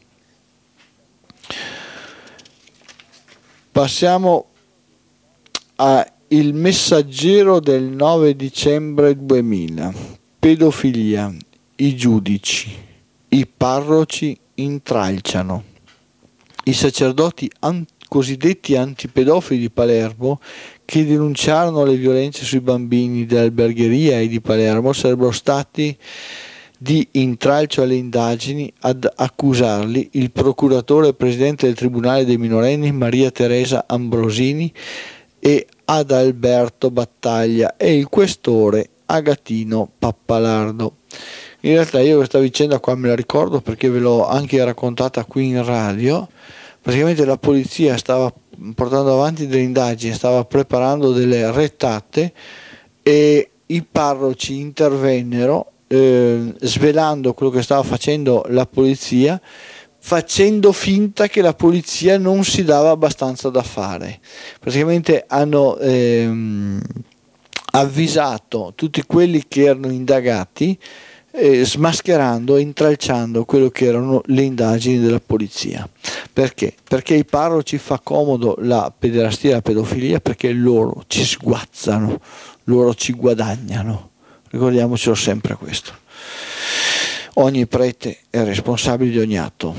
Passiamo a Il Messaggero del nove dicembre duemila. Pedofilia. I giudici, i parroci intralciano. I sacerdoti an- cosiddetti antipedofili di Palermo, che denunciarono le violenze sui bambini dell'albergheria e di Palermo, sarebbero stati di intralcio alle indagini ad accusarli il procuratore e presidente del Tribunale dei minorenni Maria Teresa Ambrosini e Adalberto Battaglia e il questore Agatino Pappalardo. In realtà io questa vicenda qua me la ricordo perché ve l'ho anche raccontata qui in radio. Praticamente la polizia stava portando avanti delle indagini, stava preparando delle rettate e i parroci intervennero eh, svelando quello che stava facendo la polizia, facendo finta che la polizia non si dava abbastanza da fare. Praticamente hanno ehm, avvisato tutti quelli che erano indagati, eh, smascherando e intralciando quello che erano le indagini della polizia. Perché? Perché ai parroci fa comodo la pederastia e la pedofilia, perché loro ci sguazzano, loro ci guadagnano. Ricordiamocelo sempre questo. Ogni prete è responsabile di ogni atto.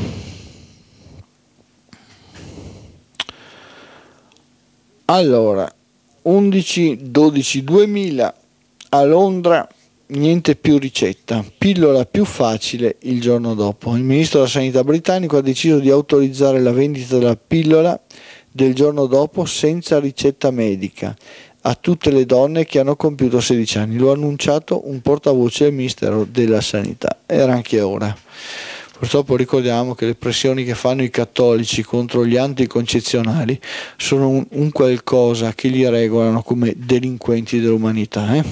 Allora, undici dodici duemila, a Londra niente più ricetta, pillola più facile il giorno dopo. Il ministro della sanità britannico ha deciso di autorizzare la vendita della pillola del giorno dopo senza ricetta medica a tutte le donne che hanno compiuto sedici anni. Lo ha annunciato un portavoce del Ministero della Sanità. Era anche ora. Purtroppo ricordiamo che le pressioni che fanno i cattolici contro gli anticoncezionali sono un, un qualcosa che li regolano come delinquenti dell'umanità. Eh?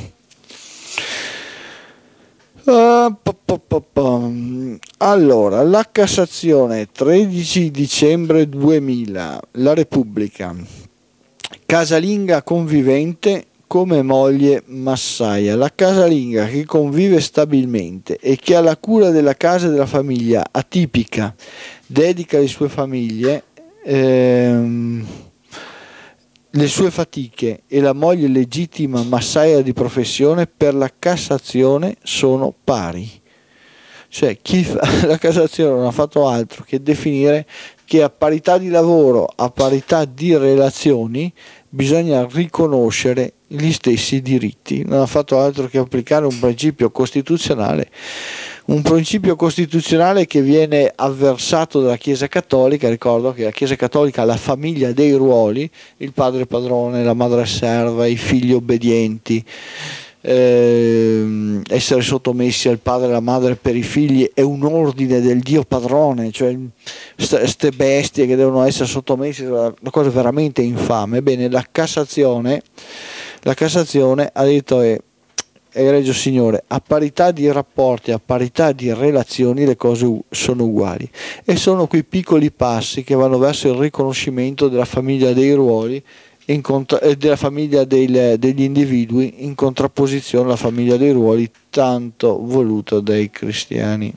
Uh, po, po, po, po. Allora, la Cassazione, tredici dicembre duemila, la Repubblica, casalinga convivente come moglie massaia. La casalinga che convive stabilmente e che ha la cura della casa e della famiglia atipica, dedica le sue famiglie, ehm, le sue fatiche e la moglie legittima massaia di professione per la Cassazione sono pari. Cioè chi fa la Cassazione non ha fatto altro che definire che a parità di lavoro, a parità di relazioni, bisogna riconoscere gli stessi diritti. Non ha fatto altro che applicare un principio costituzionale, un principio costituzionale che viene avversato dalla Chiesa Cattolica. Ricordo che la Chiesa Cattolica ha la famiglia dei ruoli, il padre padrone, la madre serva, i figli obbedienti. Eh, essere sottomessi al padre e alla madre per i figli è un ordine del Dio padrone, cioè queste bestie che devono essere sottomesse, è una cosa veramente infame. Bene, la Cassazione, la Cassazione ha detto è, egregio signore, a parità di rapporti, a parità di relazioni le cose sono uguali, e sono quei piccoli passi che vanno verso il riconoscimento della famiglia dei ruoli in contra- della famiglia del, degli individui in contrapposizione alla famiglia dei ruoli tanto voluta dai cristiani.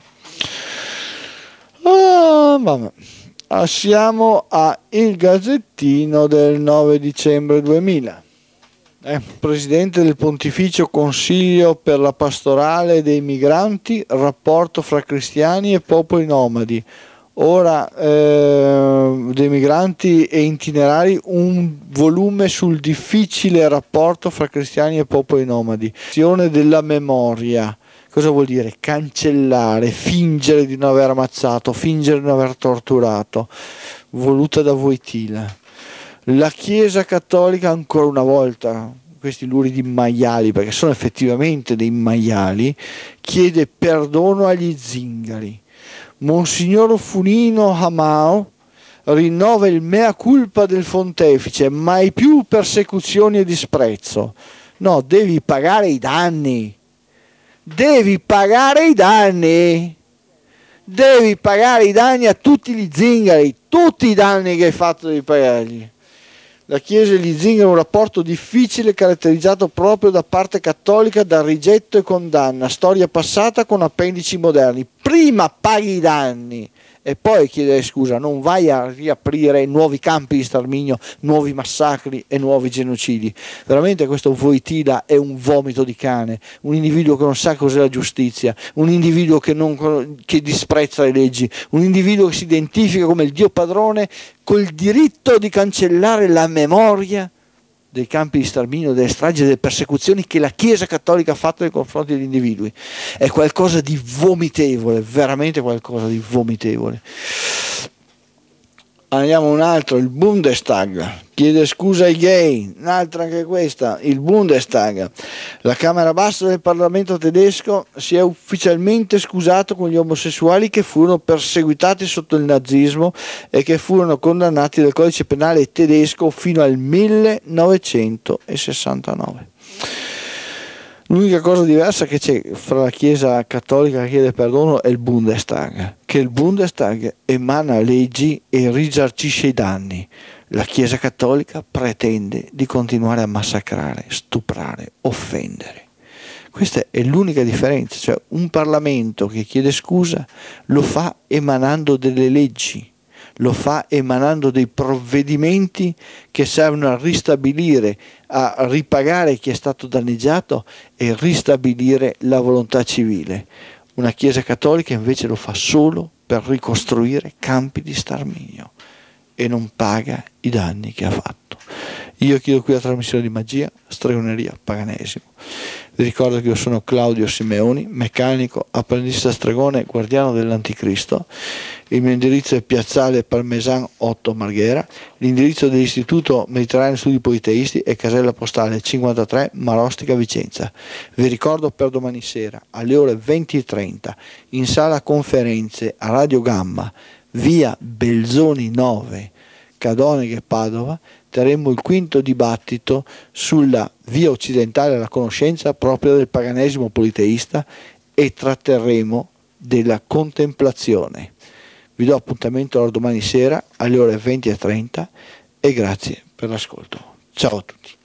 Ah, vabbè. Passiamo a Il Gazzettino del nove dicembre duemila. Eh, Presidente del Pontificio Consiglio per la Pastorale dei Migranti, rapporto fra cristiani e popoli nomadi. Ora eh, dei migranti e itinerari, un volume sul difficile rapporto fra cristiani e popoli nomadi. Azione della memoria. Cosa vuol dire? Cancellare, fingere di non aver ammazzato, fingere di non aver torturato, voluta da Wojtyla. La Chiesa Cattolica, ancora una volta, questi luridi maiali, perché sono effettivamente dei maiali, chiede perdono agli zingari. Monsignor Funino Hamao rinnova il mea culpa del pontefice, mai più persecuzioni e disprezzo. No, devi pagare i danni. Devi pagare i danni. Devi pagare i danni a tutti gli zingari, tutti i danni che hai fatto devi pagargli. La Chiesa e gli zingari hanno un rapporto difficile caratterizzato proprio da parte cattolica da rigetto e condanna, storia passata con appendici moderni. Prima paghi i danni e poi chiedere scusa, non vai a riaprire nuovi campi di sterminio, nuovi massacri e nuovi genocidi. Veramente questo Wojtyla è un vomito di cane, un individuo che non sa cos'è la giustizia, un individuo che, non, che disprezza le leggi, un individuo che si identifica come il Dio padrone col diritto di cancellare la memoria dei campi di sterminio, delle stragi e delle persecuzioni che la Chiesa Cattolica ha fatto nei confronti degli individui. È qualcosa di vomitevole, veramente qualcosa di vomitevole. Andiamo a un altro, il Bundestag chiede scusa ai gay, un'altra anche questa, il Bundestag. La Camera Bassa del Parlamento tedesco si è ufficialmente scusato con gli omosessuali che furono perseguitati sotto il nazismo e che furono condannati dal codice penale tedesco fino al millenovecentosessantanove. L'unica cosa diversa che c'è fra la Chiesa Cattolica che chiede perdono è il Bundestag, che il Bundestag emana leggi e risarcisce i danni. La Chiesa Cattolica pretende di continuare a massacrare, stuprare, offendere. Questa è l'unica differenza, cioè un Parlamento che chiede scusa lo fa emanando delle leggi, lo fa emanando dei provvedimenti che servono a ristabilire, a ripagare chi è stato danneggiato e ristabilire la volontà civile. Una Chiesa Cattolica invece lo fa solo per ricostruire campi di sterminio e non paga i danni che ha fatto. Io chiedo qui la trasmissione di magia, stregoneria, paganesimo. Vi ricordo che io sono Claudio Simeoni, meccanico, apprendista stregone, guardiano dell'Anticristo. Il mio indirizzo è Piazzale Parmesan otto Marghera. L'indirizzo dell'Istituto Mediterraneo Studi Politeisti è casella postale cinquantatré Marostica Vicenza. Vi ricordo per domani sera alle ore venti e trenta in sala conferenze a Radio Gamma, via Belzoni nove, Cadoneghe Padova, terremo il quinto dibattito sulla via occidentale alla conoscenza propria del paganesimo politeista e tratterremo della contemplazione. Vi do appuntamento allora domani sera alle ore venti e trenta e grazie per l'ascolto. Ciao a tutti.